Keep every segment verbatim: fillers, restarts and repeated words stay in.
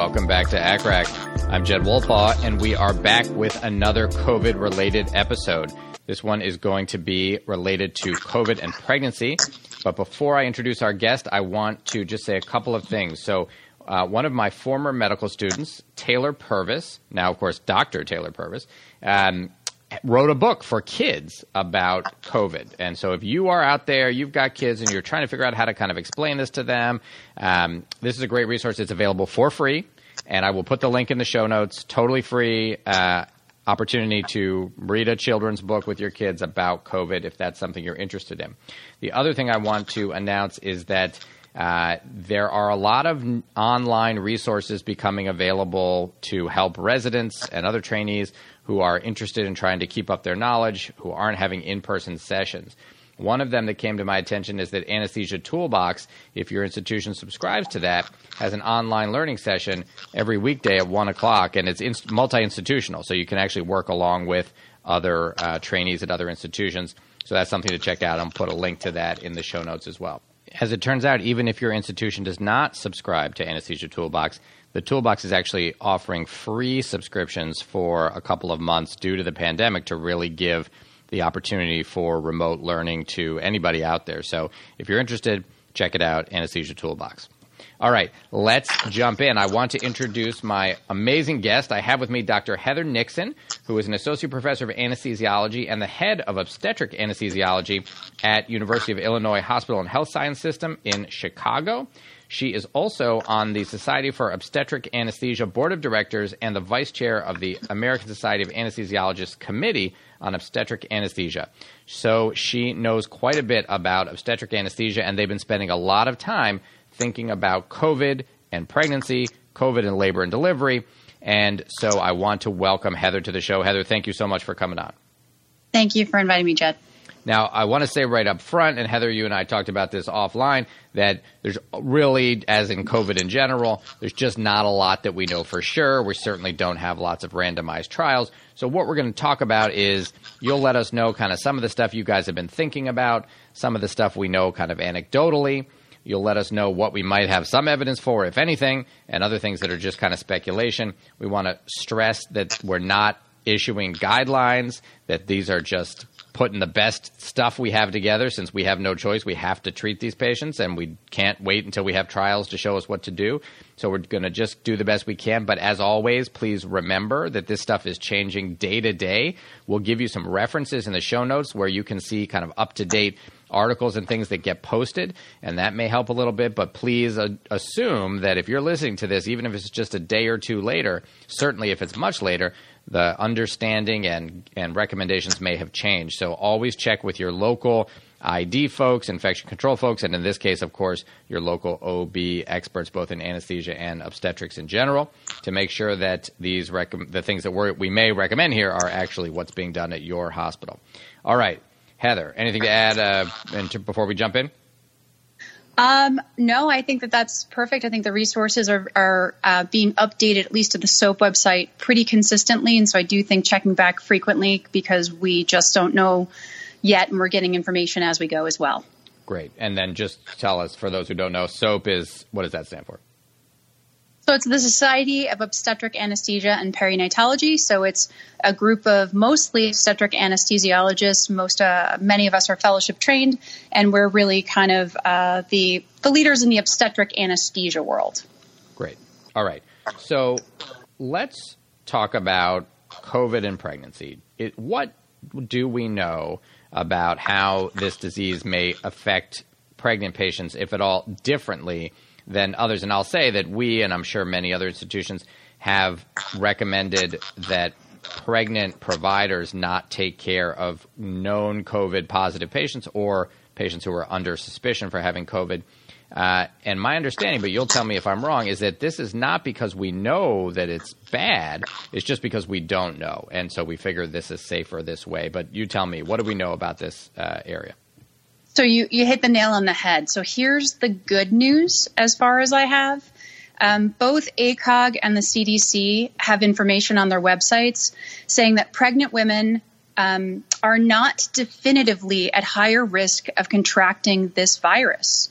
Welcome back to A C R A C. I'm Jed Wolpaw, and we are back with another COVID-related episode. This one is going to be related to COVID and pregnancy. But before I introduce our guest, I want to just say a couple of things. So uh, one of my former medical students, Taylor Purvis, now, of course, Doctor Taylor Purvis, um, wrote a book for kids about COVID. And so if you are out there, you've got kids, and you're trying to figure out how to kind of explain this to them, um, this is a great resource. It's available for free, and I will put the link in the show notes. Totally free uh, opportunity to read a children's book with your kids about COVID if that's something you're interested in. The other thing I want to announce is that uh, there are a lot of n- online resources becoming available to help residents and other trainees who are interested in trying to keep up their knowledge, who aren't having in-person sessions. One of them that came to my attention is that Anesthesia Toolbox, if your institution subscribes to that, has an online learning session every weekday at one o'clock, and it's inst- multi-institutional, so you can actually work along with other uh, trainees at other institutions. So that's something to check out. I'll put a link to that in the show notes as well. As it turns out, even if your institution does not subscribe to Anesthesia Toolbox, the Toolbox is actually offering free subscriptions for a couple of months due to the pandemic to really give the opportunity for remote learning to anybody out there. So if you're interested, check it out, Anesthesia Toolbox. All right, let's jump in. I want to introduce my amazing guest. I have with me Doctor Heather Nixon, who is an associate professor of anesthesiology and the head of obstetric anesthesiology at University of Illinois Hospital and Health Science System in Chicago. She is also on the Society for Obstetric Anesthesia Board of Directors and the vice chair of the American Society of Anesthesiologists Committee on Obstetric Anesthesia. So she knows quite a bit about obstetric anesthesia, and they've been spending a lot of time thinking about COVID and pregnancy, COVID and labor and delivery. And so I want to welcome Heather to the show. Heather, thank you so much for coming on. Thank you for inviting me, Jed. Now, I want to say right up front, and Heather, you and I talked about this offline, that there's really, as in COVID in general, there's just not a lot that we know for sure. We certainly don't have lots of randomized trials. So what we're going to talk about is you'll let us know kind of some of the stuff you guys have been thinking about, some of the stuff we know kind of anecdotally. You'll let us know what we might have some evidence for, if anything, and other things that are just kind of speculation. We want to stress that we're not issuing guidelines, that these are just putting the best stuff we have together. Since we have no choice, we have to treat these patients, and we can't wait until we have trials to show us what to do. So we're going to just do the best we can. But as always, please remember that this stuff is changing day to day. We'll give you some references in the show notes where you can see kind of up-to-date articles and things that get posted, and that may help a little bit. But please uh, assume that if you're listening to this, even if it's just a day or two later, certainly if it's much later, the understanding and, and recommendations may have changed. So always check with your local I D folks, infection control folks, and in this case, of course, your local O B experts, both in anesthesia and obstetrics in general, to make sure that these rec- the things that we're, we may recommend here are actually what's being done at your hospital. All right. Heather, anything to add uh, into, before we jump in? Um, no, I think that that's perfect. I think the resources are, are uh, being updated, at least to the SOAP website, pretty consistently. And so I do think checking back frequently, because we just don't know yet, and we're getting information as we go as well. Great. And then just tell us, for those who don't know, SOAP is, what does that stand for? So it's the Society of Obstetric Anesthesia and Perinatology. So it's a group of mostly obstetric anesthesiologists. Most, uh, many of us are fellowship trained, and we're really kind of uh, the the leaders in the obstetric anesthesia world. Great. All right. So let's talk about COVID and pregnancy. It, what do we know about how this disease may affect pregnant patients, if at all, differently than others? And I'll say that we, and I'm sure many other institutions, have recommended that pregnant providers not take care of known COVID positive patients or patients who are under suspicion for having COVID. Uh, and my understanding, but you'll tell me if I'm wrong, is that this is not because we know that it's bad. It's just because we don't know. And so we figure this is safer this way. But you tell me, what do we know about this uh, area? So you, you hit the nail on the head. So here's the good news as far as I have. Um, both A C O G and the C D C have information on their websites saying that pregnant women um, are not definitively at higher risk of contracting this virus.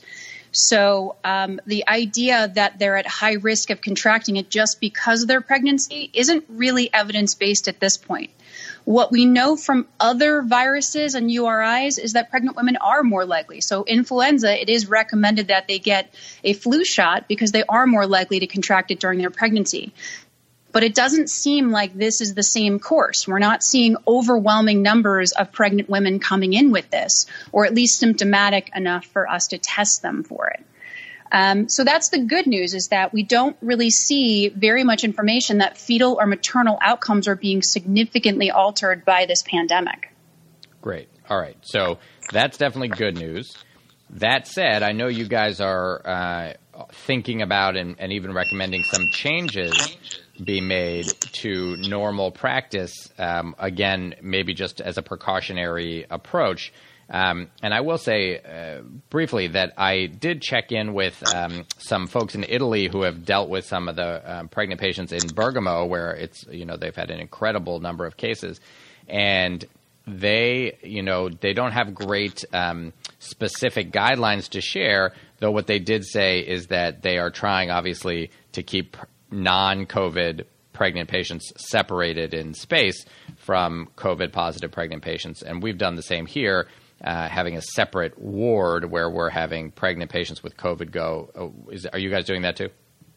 So um, the idea that they're at high risk of contracting it just because of their pregnancy isn't really evidence-based at this point. What we know from other viruses and U R Is is that pregnant women are more likely. So influenza, it is recommended that they get a flu shot because they are more likely to contract it during their pregnancy. But it doesn't seem like this is the same course. We're not seeing overwhelming numbers of pregnant women coming in with this, or at least symptomatic enough for us to test them for it. Um, so that's the good news, is that we don't really see very much information that fetal or maternal outcomes are being significantly altered by this pandemic. Great. All right. So that's definitely good news. That said, I know you guys are uh, thinking about and, and even recommending some changes be made to normal practice, um, again, maybe just as a precautionary approach. Um, and I will say uh, briefly that I did check in with um, some folks in Italy who have dealt with some of the um, pregnant patients in Bergamo, where it's, you know, they've had an incredible number of cases. And they, you know, they don't have great um, specific guidelines to share, though what they did say is that they are trying, obviously, to keep non-COVID pregnant patients separated in space from COVID-positive pregnant patients. And we've done the same here, uh, having a separate ward where we're having pregnant patients with COVID go. Oh, is, are you guys doing that too?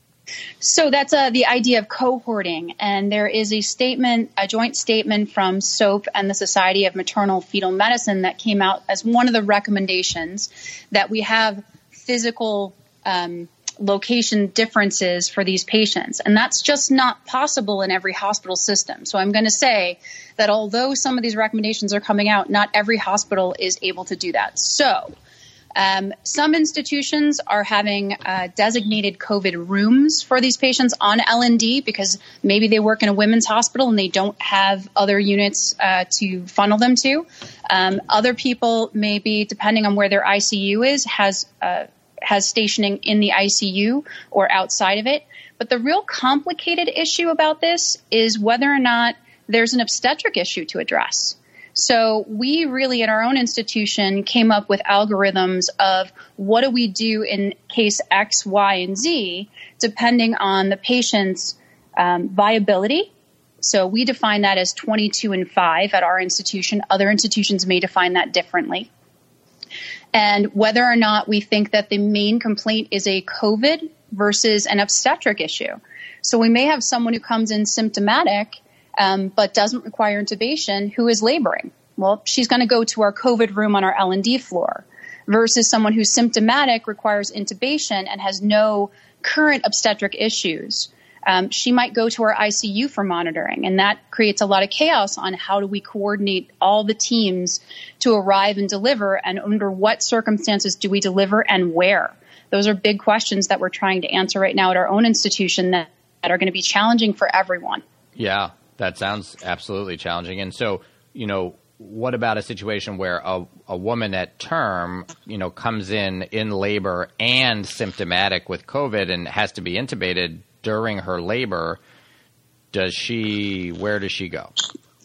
So that's uh, the idea of cohorting. And there is a statement, a joint statement from SOAP and the Society of Maternal Fetal Medicine that came out as one of the recommendations that we have physical um, location differences for these patients. And that's just not possible in every hospital system. So I'm going to say that although some of these recommendations are coming out, not every hospital is able to do that. So um, some institutions are having uh, designated COVID rooms for these patients on L and D because maybe they work in a women's hospital and they don't have other units uh, to funnel them to. Um, other people, maybe depending on where their I C U is, has uh, has stationing in the I C U or outside of it. But the real complicated issue about this is whether or not there's an obstetric issue to address. So we really at our own institution came up with algorithms of what do we do in case X, Y, and Z, depending on the patient's um, viability. So we define that as twenty-two and five at our institution. Other institutions may define that differently. And whether or not we think that the main complaint is a COVID versus an obstetric issue. So we may have someone who comes in symptomatic, um, but doesn't require intubation, who is laboring. Well, she's going to go to our COVID room on our L and D floor versus someone who's symptomatic, requires intubation, and has no current obstetric issues. Um, she might go to our I C U for monitoring, and that creates a lot of chaos on how do we coordinate all the teams to arrive and deliver, and under what circumstances do we deliver and where? Those are big questions that we're trying to answer right now at our own institution that, that are going to be challenging for everyone. Yeah, that sounds absolutely challenging. And so, you know, what about a situation where a, a woman at term, you know, comes in in labor and symptomatic with COVID and has to be intubated during her labor? Does she, where does she go?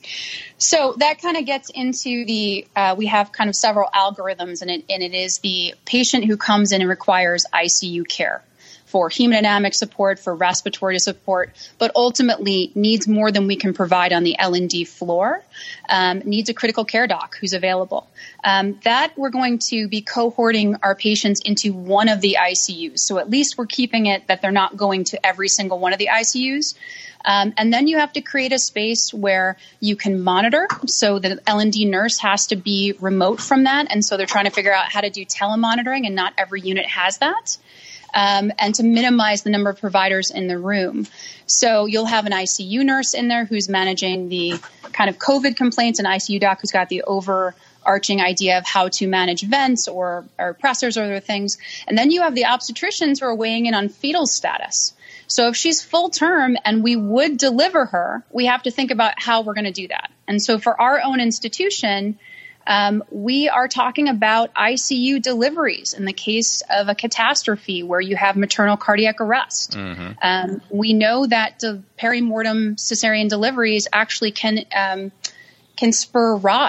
So that kind of gets into the, uh, we have kind of several algorithms, and it, and it is the patient who comes in and requires I C U care for hemodynamic support, for respiratory support, but ultimately needs more than we can provide on the L and D floor, um, needs a critical care doc who's available. Um, that we're going to be cohorting our patients into one of the I C Us. So at least we're keeping it that they're not going to every single one of the I C Us. Um, and then you have to create a space where you can monitor. So the L and D nurse has to be remote from that. And so they're trying to figure out how to do telemonitoring, and not every unit has that. Um, and to minimize the number of providers in the room. So you'll have an I C U nurse in there who's managing the kind of COVID complaints, an I C U doc who's got the overarching idea of how to manage vents or, or pressors or other things. And then you have the obstetricians who are weighing in on fetal status. So if she's full term and we would deliver her, we have to think about how we're going to do that. And so for our own institution, Um, we are talking about I C U deliveries in the case of a catastrophe where you have maternal cardiac arrest. Mm-hmm. Um, we know that the perimortem cesarean deliveries actually can um, can spur R O S C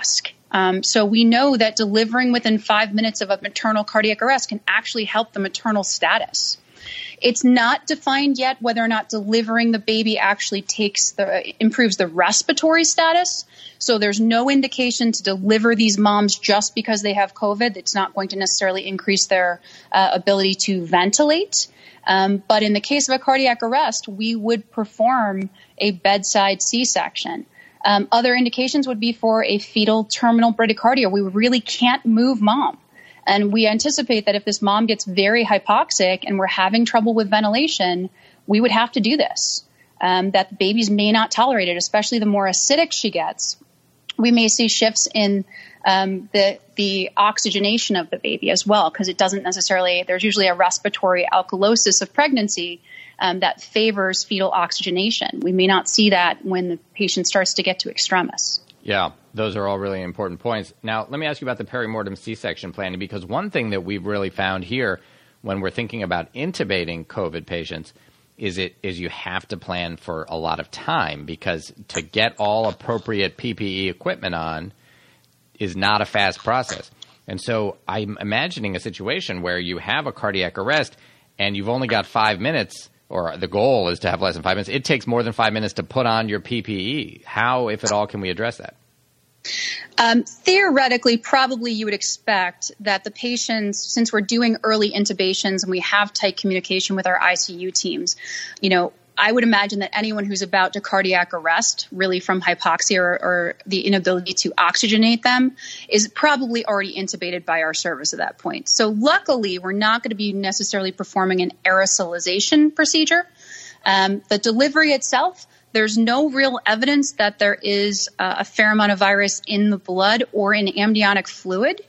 Um, so we know that delivering within five minutes of a maternal cardiac arrest can actually help the maternal status. It's not defined yet whether or not delivering the baby actually takes the improves the respiratory status. So there's no indication to deliver these moms just because they have COVID. It's not going to necessarily increase their uh, ability to ventilate. Um, but in the case of a cardiac arrest, we would perform a bedside C-section. Um, other indications would be for a fetal terminal bradycardia. We really can't move mom. And we anticipate that if this mom gets very hypoxic and we're having trouble with ventilation, we would have to do this, um, that the babies may not tolerate it, especially the more acidic she gets. We may see shifts in um, the the oxygenation of the baby as well, because it doesn't necessarily, there's usually a respiratory alkalosis of pregnancy um, that favors fetal oxygenation. We may not see that when the patient starts to get to extremis. Yeah, those are all really important points. Now, let me ask you about the perimortem C-section planning, because one thing that we've really found here when we're thinking about intubating COVID patients is it is you have to plan for a lot of time, because to get all appropriate P P E equipment on is not a fast process. And so I'm imagining a situation where you have a cardiac arrest and you've only got five minutes, or the goal is to have less than five minutes. It takes more than five minutes to put on your P P E. How, if at all, can we address that? Um, theoretically, probably you would expect that the patients, since we're doing early intubations and we have tight communication with our I C U teams, you know, I would imagine that anyone who's about to cardiac arrest, really from hypoxia or, or the inability to oxygenate them, is probably already intubated by our service at that point. So luckily, we're not going to be necessarily performing an aerosolization procedure. Um, the delivery itself, there's no real evidence that there is uh, a fair amount of virus in the blood or in amniotic fluid.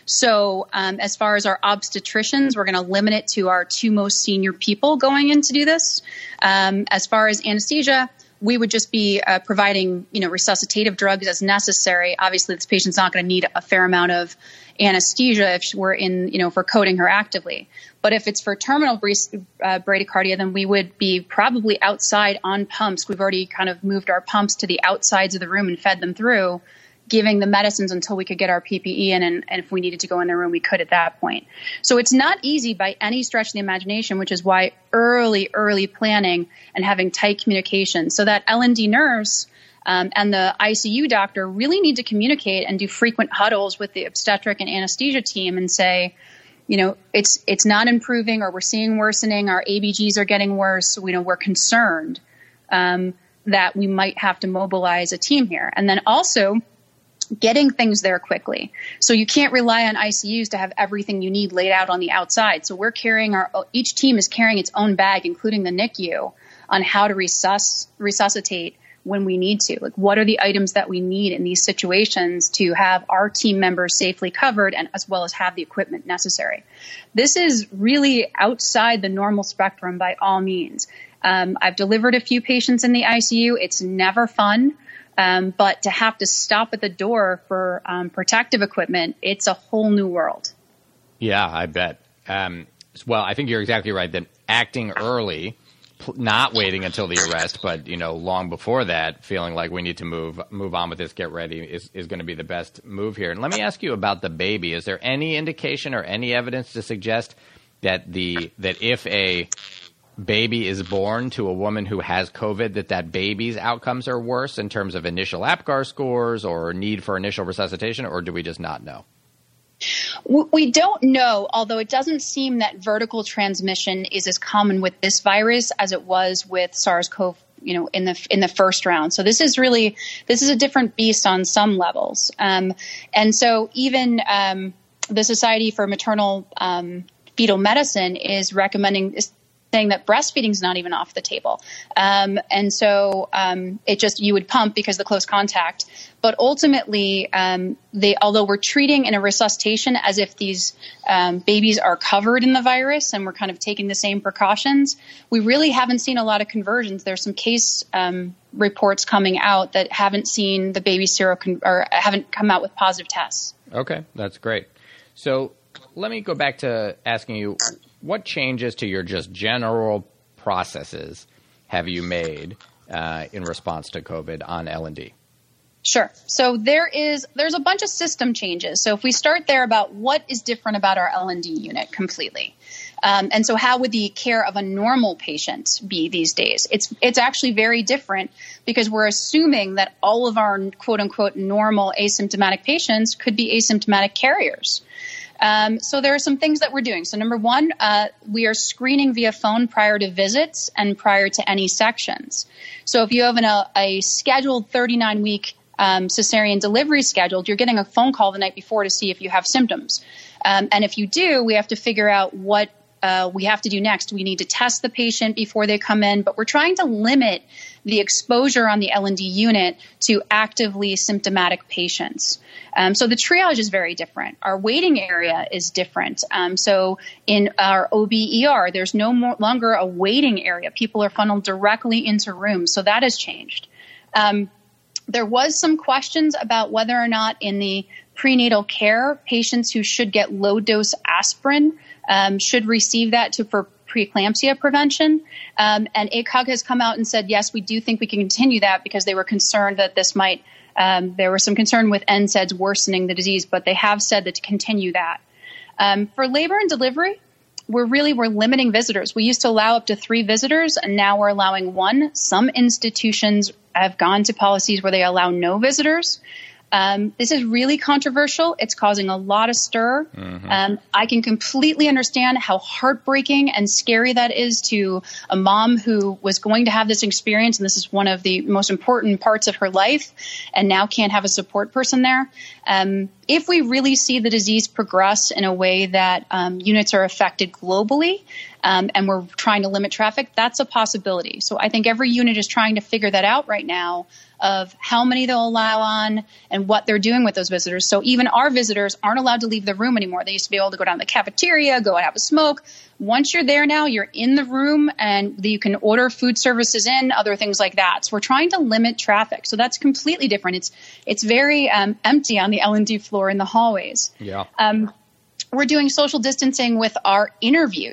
So um, as far as our obstetricians, we're going to limit it to our two most senior people going in to do this. Um, as far as anesthesia, we would just be uh, providing, you know, resuscitative drugs as necessary. Obviously, this patient's not going to need a fair amount of anesthesia if we're in, you know, if we're coding her actively. But if it's for terminal uh, bradycardia, then we would be probably outside on pumps. We've already kind of moved our pumps to the outsides of the room and fed them through, giving the medicines until we could get our P P E in, and, and if we needed to go in the room, we could at that point. So it's not easy by any stretch of the imagination, which is why early, early planning and having tight communication. So that L and D nurse um, and the I C U doctor really need to communicate and do frequent huddles with the obstetric and anesthesia team and say, you know, it's it's not improving, or we're seeing worsening, our A B Gs are getting worse, you know, we're concerned um, that we might have to mobilize a team here. And then also getting things there quickly. So you can't rely on I C Us to have everything you need laid out on the outside. So we're carrying our, each team is carrying its own bag, including the N I C U, on how to resus, resuscitate when we need to. Like, what are the items that we need in these situations to have our team members safely covered, and as well as have the equipment necessary. This is really outside the normal spectrum by all means. Um, I've delivered a few patients in the I C U. It's never fun. Um, but to have to stop at the door for um, protective equipment, it's a whole new world. Yeah, I bet. Um, well, I think you're exactly right that acting early, pl- not waiting until the arrest, but, you know, long before that, feeling like we need to move move on with this, get ready, is, is going to be the best move here. And let me ask you about the baby. Is there any indication or any evidence to suggest that the that if a baby is born to a woman who has COVID, that that baby's outcomes are worse in terms of initial APGAR scores or need for initial resuscitation, or do we just not know? We don't know, although it doesn't seem that vertical transmission is as common with this virus as it was with SARS-CoV, you know, in the in the first round. So this is really this is a different beast on some levels, um, and so even um, the Society for Maternal um, Fetal Medicine is recommending this, saying that breastfeeding is not even off the table. Um, and so um, it just, you would pump because of the close contact. But ultimately, um, they, although we're treating in a resuscitation as if these um, babies are covered in the virus and we're kind of taking the same precautions, we really haven't seen a lot of conversions. There's some case um, reports coming out that haven't seen the baby sero con- or haven't come out with positive tests. Okay, that's great. So let me go back to asking you, what changes to your just general processes have you made uh, in response to COVID on L and D? Sure. So there is, there's a bunch of system changes. So if we start there about what is different about our L and D unit completely. Um, and so how would the care of a normal patient be these days? It's, it's actually very different because we're assuming that all of our quote unquote normal asymptomatic patients could be asymptomatic carriers. Um, so there are some things that we're doing. So number one, uh, we are screening via phone prior to visits and prior to any sections. So if you have an, a, a scheduled thirty-nine week Um, cesarean delivery scheduled, you're getting a phone call the night before to see if you have symptoms. Um, and if you do, we have to figure out what uh, we have to do next. We need to test the patient before they come in, but we're trying to limit the exposure on the L and D unit to actively symptomatic patients. Um, so the triage is very different. Our waiting area is different. Um, so in our O B E R, there's no more, longer a waiting area. People are funneled directly into rooms. So that has changed. Um, There was some questions about whether or not in the prenatal care, patients who should get low-dose aspirin um, should receive that to, for preeclampsia prevention. Um, and A C O G has come out and said, yes, we do think we can continue that because they were concerned that this might, um, there was some concern with N SAIDs worsening the disease, but they have said that to continue that. Um, for labor and delivery, we're really, we're limiting visitors. We used to allow up to three visitors, and now we're allowing one. Some institutions have gone to policies where they allow no visitors. Um, this is really controversial. It's causing a lot of stir. Mm-hmm. Um, I can completely understand how heartbreaking and scary that is to a mom who was going to have this experience, and this is one of the most important parts of her life, and now can't have a support person there. Um, if we really see the disease progress in a way that um, units are affected globally, um, and we're trying to limit traffic, that's a possibility. So I think every unit is trying to figure that out right now, of how many they'll allow on and what they're doing with those visitors. So even our visitors aren't allowed to leave the room anymore. They used to be able to go down to the cafeteria, go and have a smoke. Once you're there now, you're in the room and you can order food services in, other things like that. So we're trying to limit traffic. So that's completely different. It's it's very um, empty on the L and D floor in the hallways. Yeah. Um, we're doing social distancing with our interviews.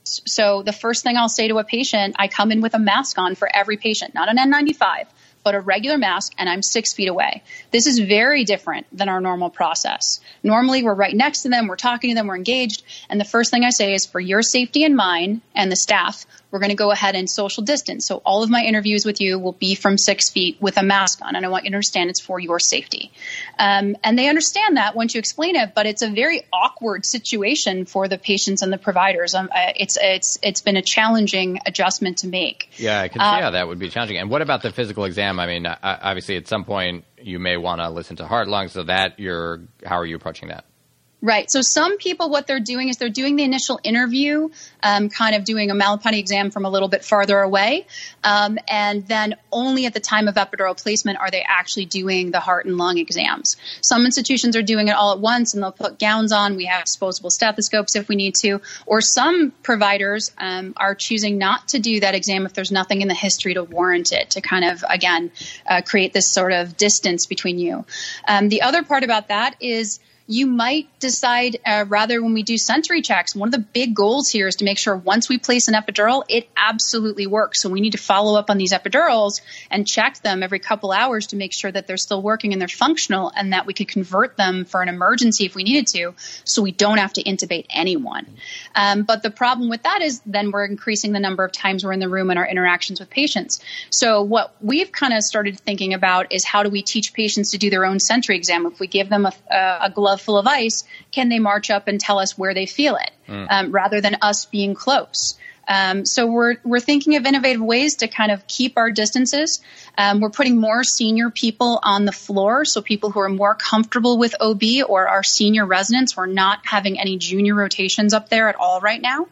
So the first thing I'll say to a patient, I come in with a mask on for every patient, not an N ninety-five. But a regular mask, and I'm six feet away. This is very different than our normal process. Normally, we're right next to them, we're talking to them, we're engaged, and the first thing I say is, for your safety and mine and the staff, we're going to go ahead and social distance. So all of my interviews with you will be from six feet with a mask on, and I want you to understand it's for your safety. Um, and they understand that once you explain it, but it's a very awkward situation for the patients and the providers. Um, uh, it's it's it's been a challenging adjustment to make. Yeah, I can see uh, how that would be challenging. And what about the physical exam? I mean, obviously, at some point, you may want to listen to heart, lungs. So that you're, how are you approaching that? Right. So some people, what they're doing is they're doing the initial interview, um, kind of doing a Malapati exam from a little bit farther away. Um, and then only at the time of epidural placement are they actually doing the heart and lung exams. Some institutions are doing it all at once, and they'll put gowns on. We have disposable stethoscopes if we need to. Or some providers um, are choosing not to do that exam if there's nothing in the history to warrant it, to kind of, again, uh, create this sort of distance between you. Um, the other part about that is, you might decide, uh, rather when we do sensory checks, one of the big goals here is to make sure once we place an epidural, it absolutely works. So we need to follow up on these epidurals and check them every couple hours to make sure that they're still working and they're functional, and that we could convert them for an emergency if we needed to, so we don't have to intubate anyone. Um, but the problem with that is then we're increasing the number of times we're in the room and our interactions with patients. So what we've kind of started thinking about is, how do we teach patients to do their own sensory exam? If we give them a, a glove full of ice, can they march up and tell us where they feel it, mm. um, rather than us being close? Um, so we're we're thinking of innovative ways to kind of keep our distances. Um, we're putting more senior people on the floor, so people who are more comfortable with O B or our senior residents. We're not having any junior rotations up there at all right now.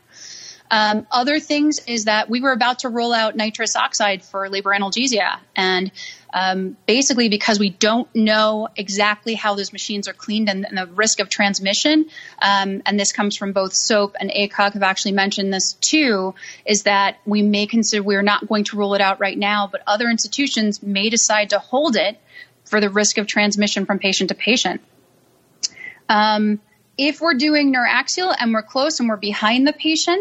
Um, other things is that we were about to roll out nitrous oxide for labor analgesia, and um, basically because we don't know exactly how those machines are cleaned and, and the risk of transmission, um, and this comes from both SOAP and A C O G have actually mentioned this too, is that we may consider, we're not going to roll it out right now, but other institutions may decide to hold it for the risk of transmission from patient to patient. Um, if we're doing neuraxial and we're close and we're behind the patient,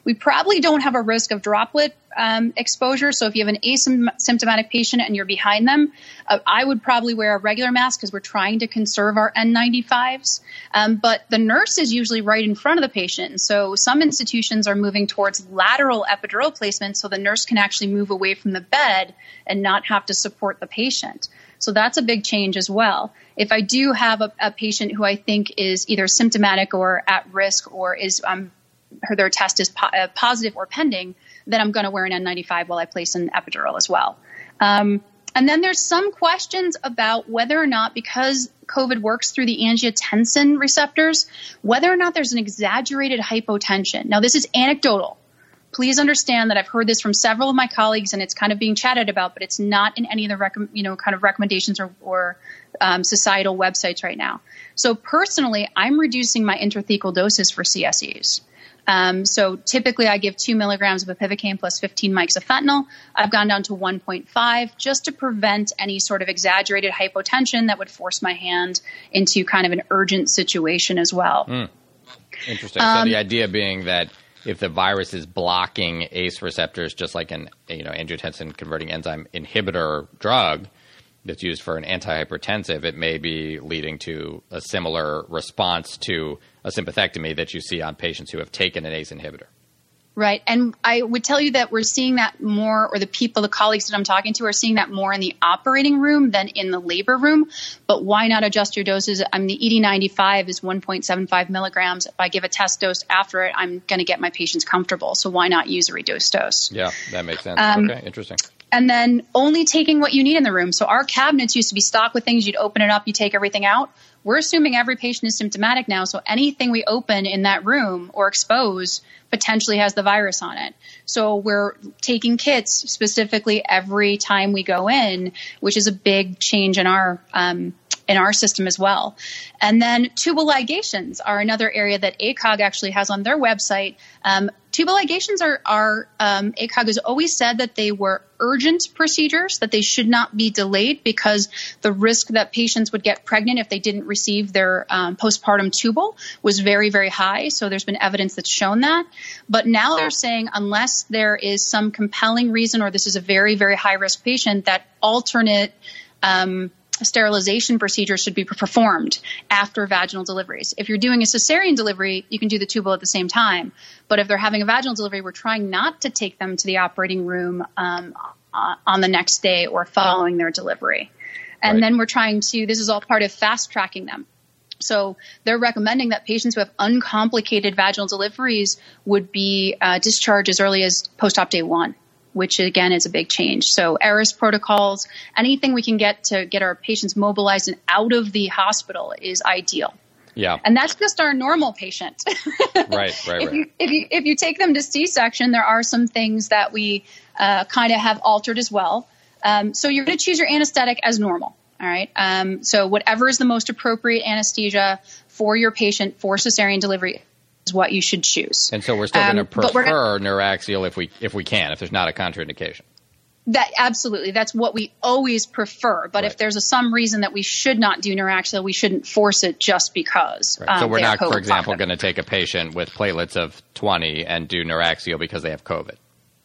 We probably don't have a risk of droplet um, exposure. So if you have an asymptomatic patient and you're behind them, uh, I would probably wear a regular mask because we're trying to conserve our N ninety-fives. Um, but the nurse is usually right in front of the patient. And so some institutions are moving towards lateral epidural placement so the nurse can actually move away from the bed and not have to support the patient. So that's a big change as well. If I do have a, a patient who I think is either symptomatic or at risk or is um, her, their test is po- uh, positive or pending, then I'm going to wear an N ninety-five while I place an epidural as well. Um, and then there's some questions about whether or not, because COVID works through the angiotensin receptors, whether or not there's an exaggerated hypotension. Now, this is anecdotal. Please understand that I've heard this from several of my colleagues, and it's kind of being chatted about, but it's not in any of the rec- you know kind of recommendations or, or um, societal websites right now. So personally, I'm reducing my intrathecal doses for C S Es. Um, so typically, I give two milligrams of bupivacaine plus fifteen mics of fentanyl. I've gone down to one point five just to prevent any sort of exaggerated hypotension that would force my hand into kind of an urgent situation as well. Mm. Interesting. Um, so the idea being that if the virus is blocking A C E receptors, just like an you know angiotensin converting enzyme inhibitor drug that's used for an antihypertensive, it may be leading to a similar response to a sympathectomy that you see on patients who have taken an A C E inhibitor. Right. And I would tell you that we're seeing that more, or the people, the colleagues that I'm talking to are seeing that more in the operating room than in the labor room. But why not adjust your doses? I mean, the E D ninety-five is one point seven five milligrams. If I give a test dose after it, I'm going to get my patients comfortable. So why not use a reduced dose? Yeah, that makes sense. Um, okay, interesting. And then only taking what you need in the room. So our cabinets used to be stocked with things. You'd open it up, you take everything out. We're assuming every patient is symptomatic now. So anything we open in that room or expose potentially has the virus on it. So we're taking kits specifically every time we go in, which is a big change in our um, in our system as well. And then tubal ligations are another area that A C O G actually has on their website. Um, tubal ligations are, are um, A C O G has always said that they were urgent procedures, that they should not be delayed because the risk that patients would get pregnant if they didn't receive their um, postpartum tubal was very, very high. So there's been evidence that's shown that. But now they're saying unless there is some compelling reason or this is a very, very high-risk patient, that alternate um, sterilization procedures should be performed after vaginal deliveries. If you're doing a cesarean delivery, you can do the tubal at the same time. But if they're having a vaginal delivery, we're trying not to take them to the operating room um, on the next day or following their delivery. And right. then we're trying to, this is all part of fast tracking them. So they're recommending that patients who have uncomplicated vaginal deliveries would be uh, discharged as early as post-op day one, which again is a big change. So E R I S protocols, anything we can get to get our patients mobilized and out of the hospital is ideal. Yeah. And that's just our normal patient. right, right, right. If you, if you, if you take them to C-section, there are some things that we uh, kind of have altered as well. Um, so you're going to choose your anesthetic as normal. All right. Um, so whatever is the most appropriate anesthesia for your patient for cesarean delivery is what you should choose. And so we're still going to um, prefer gonna, Neuraxial if we if we can, if there's not a contraindication. That absolutely, that's what we always prefer. But right. if there's a, some reason that we should not do Neuraxial, we shouldn't force it just because. Right. So um, we're not, for example, going to take a patient with platelets of twenty and do Neuraxial because they have COVID.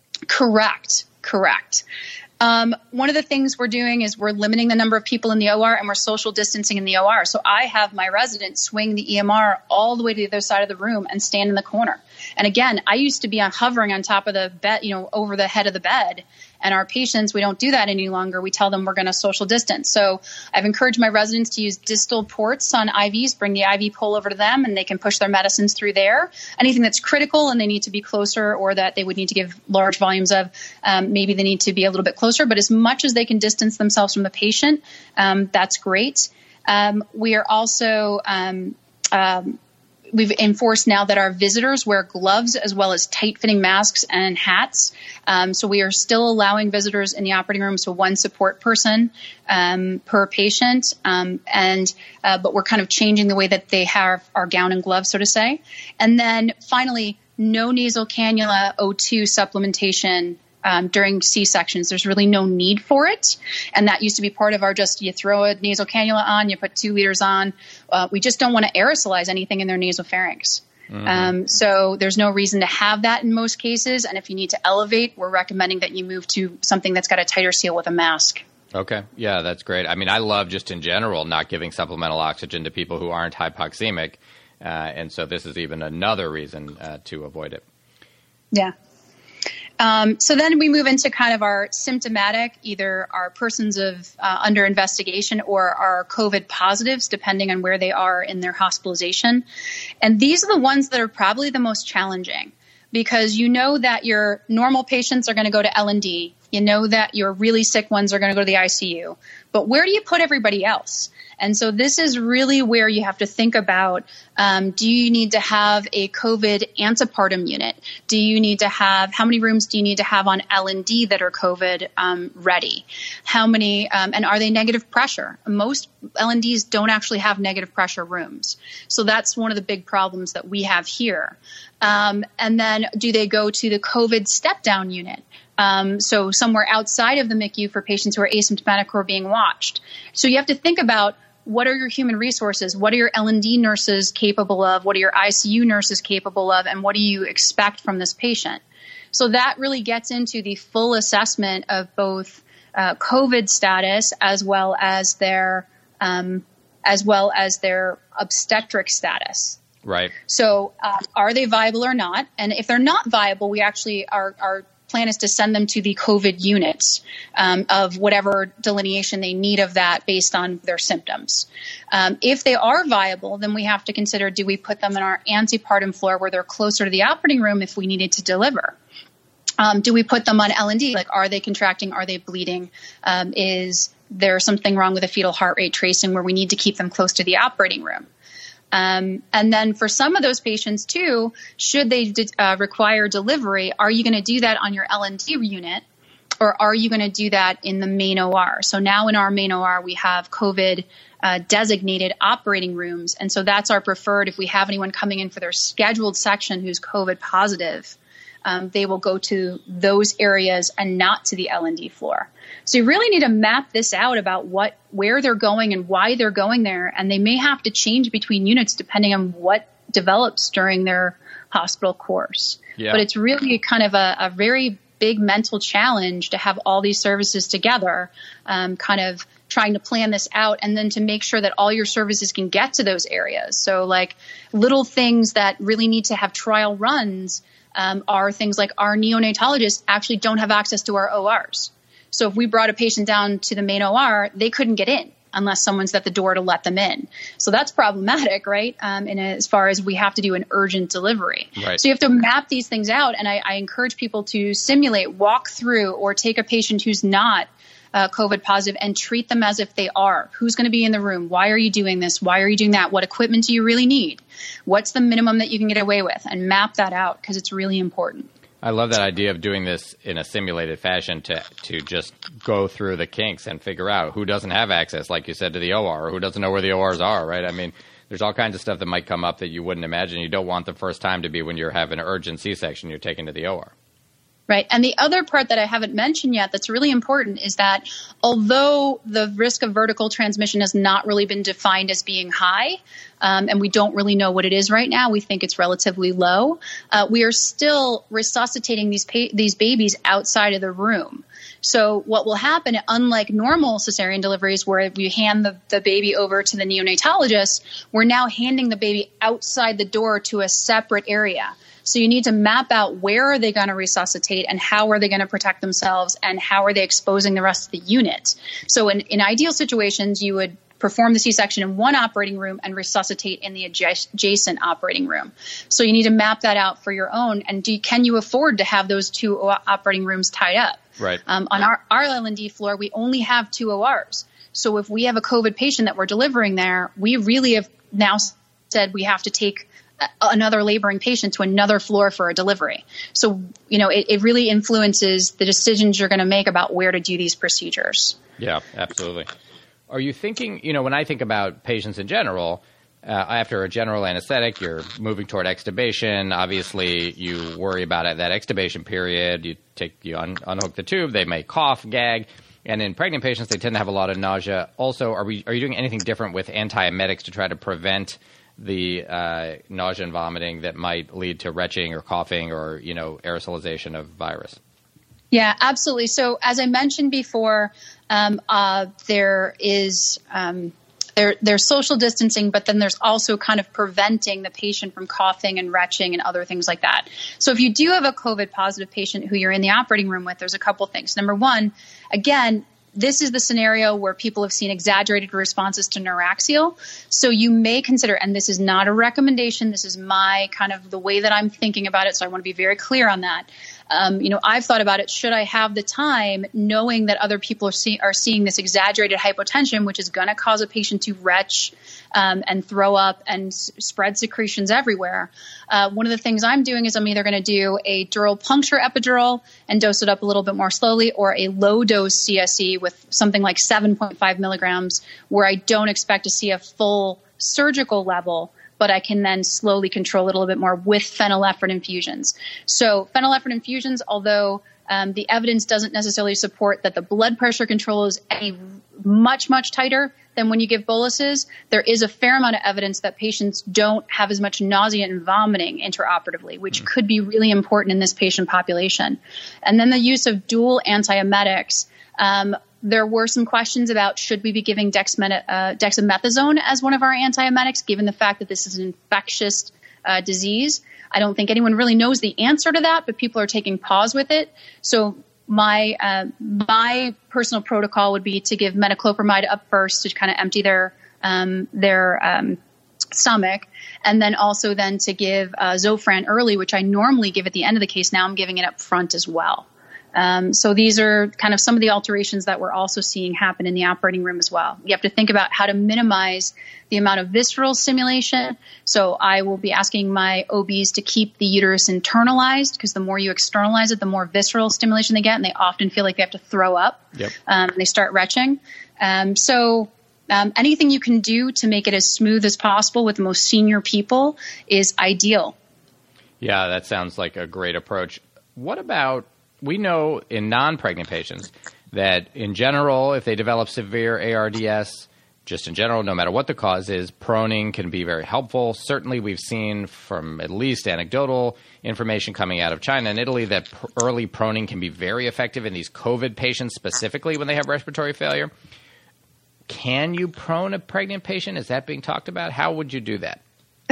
Correct. Correct. Um, one of the things we're doing is we're limiting the number of people in the O R and we're social distancing in the O R. So I have my residents swing the E M R all the way to the other side of the room and stand in the corner. And again, I used to be on hovering on top of the bed, you know, over the head of the bed. And our patients, we don't do that any longer. We tell them we're going to social distance. So I've encouraged my residents to use distal ports on I Vs, bring the I V pole over to them, and they can push their medicines through there. Anything that's critical and they need to be closer or that they would need to give large volumes of, um, maybe they need to be a little bit closer. But as much as they can distance themselves from the patient, um, that's great. Um, we are also um, um, We've enforced now that our visitors wear gloves as well as tight-fitting masks and hats. Um, so we are still allowing visitors in the operating room, so one support person um, per patient. Um, and uh, but we're kind of changing the way that they have our gown and gloves, so to say. And then finally, no nasal cannula O two supplementation Um, during C-sections. There's really no need for it. And that used to be part of our just, you throw a nasal cannula on, you put two liters on. Uh, we just don't want to aerosolize anything in their nasopharynx. Mm-hmm. Um, so there's no reason to have that in most cases. And if you need to elevate, we're recommending that you move to something that's got a tighter seal with a mask. Okay. Yeah, that's great. I mean, I love just in general not giving supplemental oxygen to people who aren't hypoxemic. Uh, and so this is even another reason uh, to avoid it. Yeah. Um, so then we move into kind of our symptomatic, either our persons of uh, under investigation or our COVID positives, depending on where they are in their hospitalization. And these are the ones that are probably the most challenging, because you know that your normal patients are going to go to L and D. You know that your really sick ones are going to go to the I C U. But where do you put everybody else? And so this is really where you have to think about, um, do you need to have a COVID antepartum unit? Do you need to have, how many rooms do you need to have on L and D that are COVID um, ready? How many, um, and are they negative pressure? Most L and Ds don't actually have negative pressure rooms. So that's one of the big problems that we have here. Um, and then do they go to the COVID step-down unit? Um, so somewhere outside of the M I C U for patients who are asymptomatic who are being watched. So you have to think about, what are your human resources? What are your L and D nurses capable of? What are your I C U nurses capable of? And what do you expect from this patient? So that really gets into the full assessment of both uh, COVID status as well as their um, as well as their obstetric status. Right. So uh, are they viable or not? And if they're not viable, we actually are are plan is to send them to the COVID units um, of whatever delineation they need of that based on their symptoms. Um, if they are viable, then we have to consider, do we put them in our antepartum floor where they're closer to the operating room if we needed to deliver? Um, do we put them on L and D? Like, are they contracting? Are they bleeding? Um, is there something wrong with a fetal heart rate tracing where we need to keep them close to the operating room? Um, and then for some of those patients too, should they uh, require delivery, are you going to do that on your L and D unit, or are you going to do that in the main O R? So now in our main O R, we have COVID uh, designated operating rooms. And so that's our preferred. If we have anyone coming in for their scheduled section who's COVID positive, um, they will go to those areas and not to the L and D floor. So you really need to map this out about what, where they're going and why they're going there. And they may have to change between units depending on what develops during their hospital course. Yeah. But it's really kind of a, a very big mental challenge to have all these services together, um, kind of trying to plan this out, and then to make sure that all your services can get to those areas. So like little things that really need to have trial runs um, are things like our neonatologists actually don't have access to our O Rs. So if we brought a patient down to the main O R, they couldn't get in unless someone's at the door to let them in. So that's problematic, right? Um, and as far as we have to do an urgent delivery. Right. So you have to map these things out. And I, I encourage people to simulate, walk through, or take a patient who's not uh, COVID positive and treat them as if they are. Who's going to be in the room? Why are you doing this? Why are you doing that? What equipment do you really need? What's the minimum that you can get away with? And map that out, because it's really important. I love that idea of doing this in a simulated fashion to to just go through the kinks and figure out who doesn't have access, like you said, to the O R, or who doesn't know where the O Rs are, right? I mean, there's all kinds of stuff that might come up that you wouldn't imagine. You don't want the first time to be when you're having an urgent C-section, you're taken to the O R. Right. And the other part that I haven't mentioned yet that's really important is that although the risk of vertical transmission has not really been defined as being high, um, and we don't really know what it is right now, we think it's relatively low, uh, we are still resuscitating these pa- these babies outside of the room. So what will happen, unlike normal cesarean deliveries where we hand the, the baby over to the neonatologist, we're now handing the baby outside the door to a separate area. So you need to map out where are they going to resuscitate and how are they going to protect themselves and how are they exposing the rest of the unit. So in, in ideal situations, you would perform the C-section in one operating room and resuscitate in the adjacent operating room. So you need to map that out for your own. And do, can you afford to have those two operating rooms tied up? Right. Um, on our, our L and D floor, we only have two O Rs. So if we have a COVID patient that we're delivering there, we really have now said we have to take another laboring patient to another floor for a delivery. So, you know, it, it really influences the decisions you're going to make about where to do these procedures. Yeah, absolutely. Are you thinking, you know, when I think about patients in general, uh, after a general anesthetic, you're moving toward extubation. Obviously, you worry about it, that extubation period. You take, you un- unhook the tube, they may cough, gag. And in pregnant patients, they tend to have a lot of nausea. Also, are we, are you doing anything different with antiemetics to try to prevent the uh, nausea and vomiting that might lead to retching or coughing or, you know, aerosolization of virus? Yeah, absolutely. So as I mentioned before, um, uh, there is um, there, there's social distancing, but then there's also kind of preventing the patient from coughing and retching and other things like that. So if you do have a COVID positive patient who you're in the operating room with, there's a couple things. Number one, again, this is the scenario where people have seen exaggerated responses to Neuraxial. So you may consider, and this is not a recommendation, this is my kind of the way that I'm thinking about it. So I want to be very clear on that. Um, you know, I've thought about it. Should I have the time, knowing that other people are, see, are seeing this exaggerated hypotension, which is going to cause a patient to retch um, and throw up and s- spread secretions everywhere? Uh, one of the things I'm doing is I'm either going to do a dural puncture epidural and dose it up a little bit more slowly, or a low dose C S E with something like seven point five milligrams, where I don't expect to see a full surgical level, but I can then slowly control it a little bit more with phenylephrine infusions. So phenylephrine infusions, although um, the evidence doesn't necessarily support that the blood pressure control is any much, much tighter than when you give boluses, there is a fair amount of evidence that patients don't have as much nausea and vomiting intraoperatively, which mm-hmm. could be really important in this patient population. And then the use of dual antiemetics. Um, There were some questions about should we be giving dexmet- uh, dexamethasone as one of our antiemetics, given the fact that this is an infectious uh, disease. I don't think anyone really knows the answer to that, but people are taking pause with it. So my uh, my personal protocol would be to give metoclopramide up first to kind of empty their um, their um, stomach, and then also then to give uh, Zofran early, which I normally give at the end of the case. Now I'm giving it up front as well. Um, so these are kind of some of the alterations that we're also seeing happen in the operating room as well. You have to think about how to minimize the amount of visceral stimulation. So I will be asking my O Bs to keep the uterus internalized, because the more you externalize it, the more visceral stimulation they get, and they often feel like they have to throw up. Yep. Um, they start retching. Um, so um, anything you can do to make it as smooth as possible with the most senior people is ideal. Yeah, that sounds like a great approach. What about, we know in non-pregnant patients that in general, if they develop severe A R D S, just in general, no matter what the cause is, proning can be very helpful. Certainly we've seen from at least anecdotal information coming out of China and Italy that pr- early proning can be very effective in these COVID patients, specifically when they have respiratory failure. Can you prone a pregnant patient? Is that being talked about? How would you do that?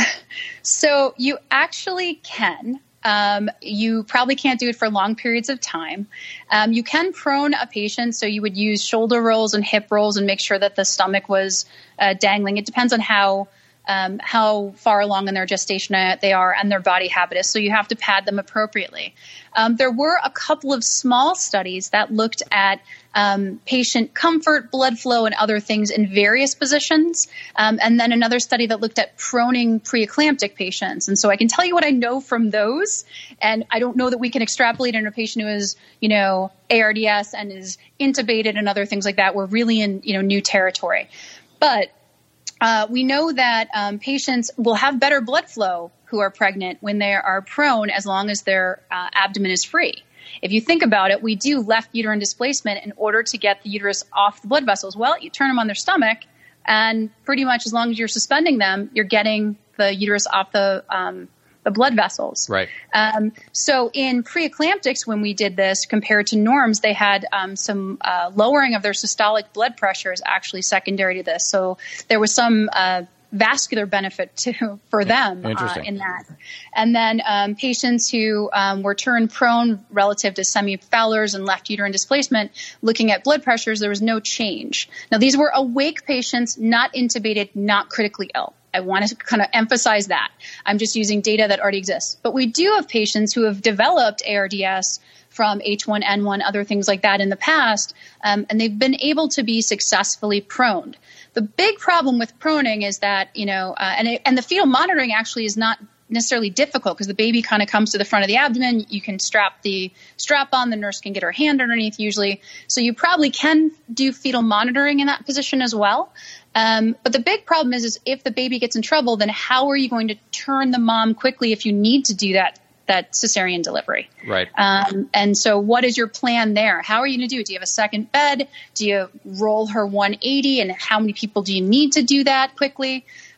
So you actually can. Um, you probably can't do it for long periods of time. Um, you can prone a patient, so you would use shoulder rolls and hip rolls and make sure that the stomach was uh, dangling. It depends on how um, how far along in their gestation they are and their body habitus, so you have to pad them appropriately. Um, there were a couple of small studies that looked at um, patient comfort, blood flow, and other things in various positions, um, and then another study that looked at proning preeclamptic patients. And so I can tell you what I know from those, and I don't know that we can extrapolate in a patient who is, you know, A R D S and is intubated and other things like that. We're really in, you know, new territory. But Uh, we know that um, patients will have better blood flow who are pregnant when they are prone, as long as their uh, abdomen is free. If you think about it, we do left uterine displacement in order to get the uterus off the blood vessels. Well, you turn them on their stomach, and pretty much as long as you're suspending them, you're getting the uterus off the um, the blood vessels. Right. Um, so in preeclamptics, when we did this, compared to norms, they had um, some uh, lowering of their systolic blood pressures actually secondary to this. So there was some uh, vascular benefit to for them uh, in that. And then um, patients who um, were turned prone relative to semi-Fowler's and left uterine displacement, looking at blood pressures, there was no change. Now, these were awake patients, not intubated, not critically ill. I want to kind of emphasize that. I'm just using data that already exists. But we do have patients who have developed A R D S from H one N one, other things like that in the past, um, and they've been able to be successfully proned. The big problem with proning is that, you know, uh, and, it, and the fetal monitoring actually is not necessarily difficult, because the baby kind of comes to the front of the abdomen. You can strap the strap on. The nurse can get her hand underneath usually. So you probably can do fetal monitoring in that position as well. Um, but the big problem is, is if the baby gets in trouble, then how are you going to turn the mom quickly if you need to do that that cesarean delivery? Right. Um, and so what is your plan there? How are you going to do it? Do you have a second bed? Do you roll her one eighty? And how many people do you need to do that quickly?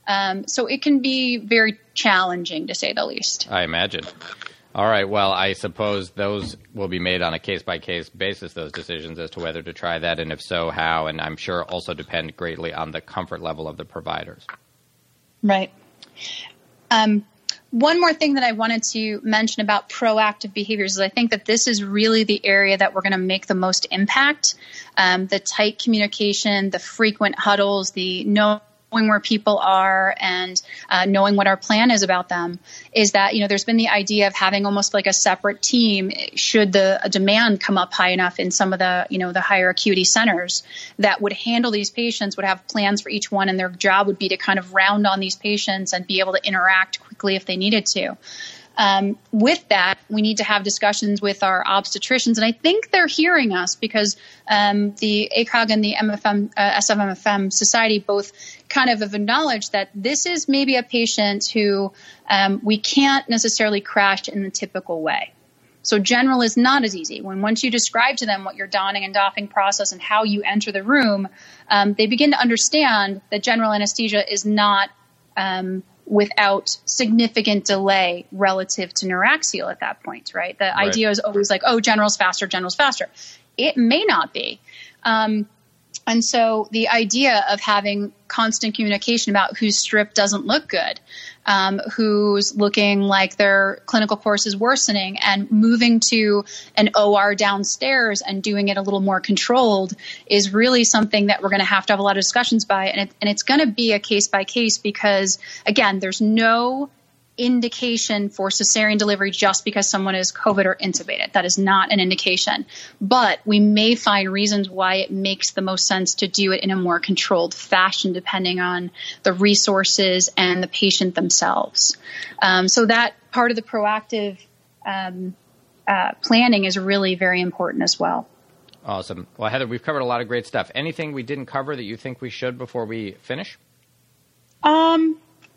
Um, so it can be very challenging, to say the least. I imagine. All right. Well, I suppose those will be made on a case-by-case basis, those decisions as to whether to try that, and if so, how, and I'm sure also depend greatly on the comfort level of the providers. Right. Um, one more thing that I wanted to mention about proactive behaviors is I think that this is really the area that we're going to make the most impact. Um, the tight communication, the frequent huddles, the no knowing where people are and uh, knowing what our plan is about them, is that, you know, there's been the idea of having almost like a separate team should the demand come up high enough in some of the, you know, the higher acuity centers that would handle these patients, would have plans for each one, and their job would be to kind of round on these patients and be able to interact quickly if they needed to. Um, with that, we need to have discussions with our obstetricians, and I think they're hearing us because um, the A C O G and the M F M, uh, S F M F M Society both kind of have acknowledged that this is maybe a patient who um, we can't necessarily crash in the typical way. So general is not as easy. When once you describe to them what your donning and doffing process and how you enter the room, um, they begin to understand that general anesthesia is not um, without significant delay relative to neuraxial at that point, right? The right. idea is always like, oh, general's faster, general's faster. It may not be. Um, and so the idea of having constant communication about whose strip doesn't look good, um, who's looking like their clinical course is worsening, and moving to an O R downstairs and doing it a little more controlled is really something that we're going to have to have a lot of discussions by. And, it, and it's going to be a case by case because, again, there's no indication for cesarean delivery just because someone is COVID or intubated. That is not an indication. But we may find reasons why it makes the most sense to do it in a more controlled fashion depending on the resources and the patient themselves. Um, so that part of the proactive um, uh, planning is really very important as well. Awesome. Well, Heather, we've covered a lot of great stuff. Anything we didn't cover that you think we should before we finish? Um.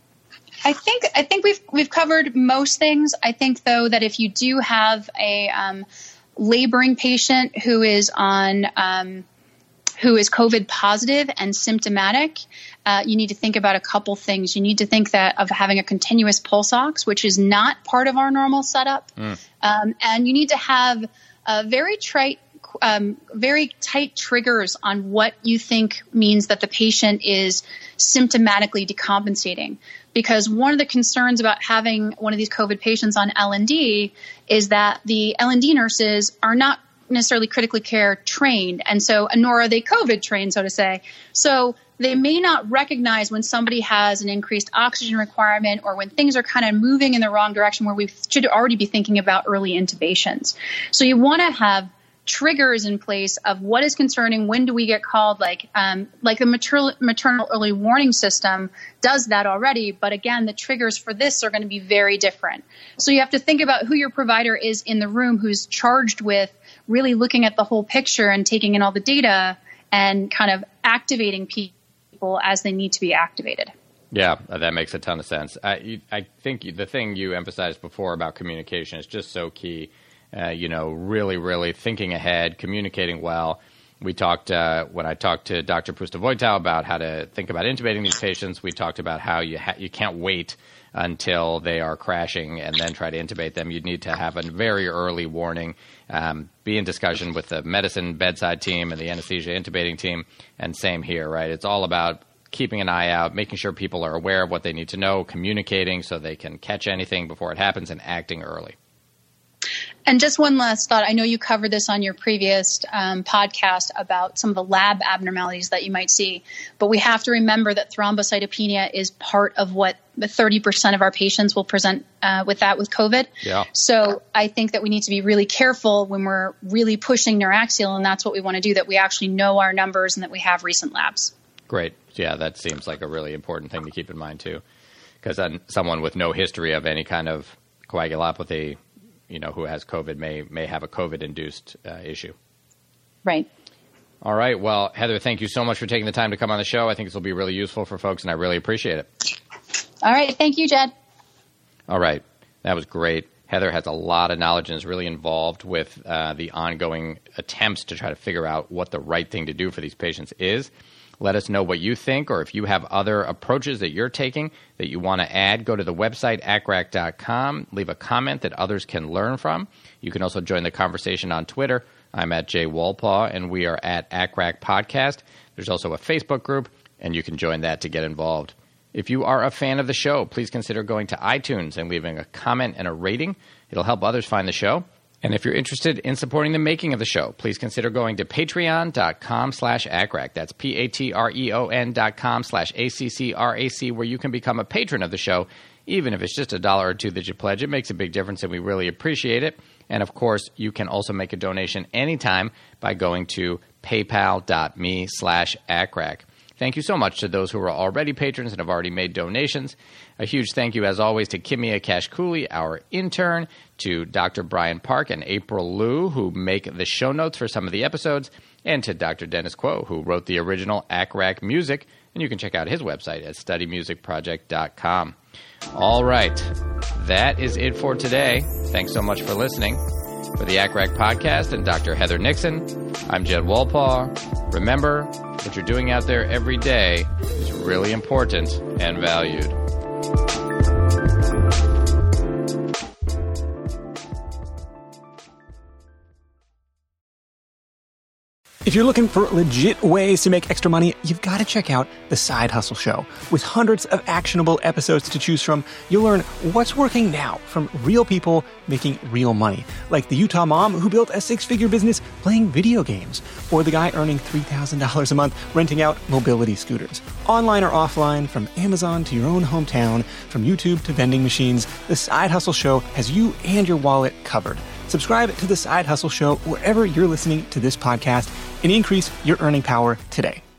I think I think we've we've covered most things. I think, though, that if you do have a um, laboring patient who is on um, who is COVID positive and symptomatic, uh, you need to think about a couple things. You need to think that of having a continuous pulse ox, which is not part of our normal setup, mm. um, and you need to have a very trite. Um, very tight triggers on what you think means that the patient is symptomatically decompensating. Because one of the concerns about having one of these COVID patients on L and D is that the L and D nurses are not necessarily critically care trained, and so nor are they COVID trained, so to say. So they may not recognize when somebody has an increased oxygen requirement or when things are kind of moving in the wrong direction where we should already be thinking about early intubations. So you want to have triggers in place of what is concerning, when do we get called, like um, like the maternal, maternal early warning system does that already. But again, the triggers for this are going to be very different. So you have to think about who your provider is in the room who's charged with really looking at the whole picture and taking in all the data and kind of activating people as they need to be activated. Yeah, that makes a ton of sense. I, I think the thing you emphasized before about communication is just so key. Uh, you know, really, really thinking ahead, communicating well. We talked, uh, when I talked to Doctor Pustovoitou about how to think about intubating these patients, we talked about how you ha- you can't wait until they are crashing and then try to intubate them. You'd need to have a very early warning, um, be in discussion with the medicine bedside team and the anesthesia intubating team, and same here, right? It's all about keeping an eye out, making sure people are aware of what they need to know, communicating so they can catch anything before it happens, and acting early. And just one last thought. I know you covered this on your previous um, podcast about some of the lab abnormalities that you might see, but we have to remember that thrombocytopenia is part of what the thirty percent of our patients will present uh, with that with COVID. Yeah. So I think that we need to be really careful when we're really pushing neuraxial, and that's what we want to do, that we actually know our numbers and that we have recent labs. Great. Yeah, that seems like a really important thing to keep in mind too, because someone with no history of any kind of coagulopathy, you know, who has COVID may may have a COVID-induced uh, issue. Right. All right. Well, Heather, thank you so much for taking the time to come on the show. I think this will be really useful for folks, and I really appreciate it. All right. Thank you, Jed. All right. That was great. Heather has a lot of knowledge and is really involved with uh, the ongoing attempts to try to figure out what the right thing to do for these patients is. Let us know what you think, or if you have other approaches that you're taking that you want to add, go to the website, A C R A C dot com. Leave a comment that others can learn from. You can also join the conversation on Twitter. I'm at Jay Wolpaw, and we are at A C R A C Podcast. There's also a Facebook group, and you can join that to get involved. If you are a fan of the show, please consider going to iTunes and leaving a comment and a rating. It'll help others find the show. And if you're interested in supporting the making of the show, please consider going to patreon.com slash ACRAC. That's P-A-T-R-E-O-N dot com slash A-C-C-R-A-C, where you can become a patron of the show. Even if it's just a dollar or two that you pledge, it makes a big difference, and we really appreciate it. And, of course, you can also make a donation anytime by going to paypal.me slash ACRAC. Thank you so much to those who are already patrons and have already made donations. A huge thank you, as always, to Kimia Kashkuli, our intern, to Doctor Brian Park and April Liu, who make the show notes for some of the episodes, and to Doctor Dennis Quo, who wrote the original A C R A C music, and you can check out his website at study music project dot com. All right, that is it for today. Thanks so much for listening. For the A C R A C Podcast and Doctor Heather Nixon, I'm Jed Wolpaw. Remember, what you're doing out there every day is really important and valued. If you're looking for legit ways to make extra money, you've got to check out The Side Hustle Show. With hundreds of actionable episodes to choose from, you'll learn what's working now from real people making real money, like the Utah mom who built a six-figure business playing video games, or the guy earning three thousand dollars a month renting out mobility scooters. Online or offline, from Amazon to your own hometown, from YouTube to vending machines, The Side Hustle Show has you and your wallet covered. Subscribe to The Side Hustle Show wherever you're listening to this podcast and increase your earning power today.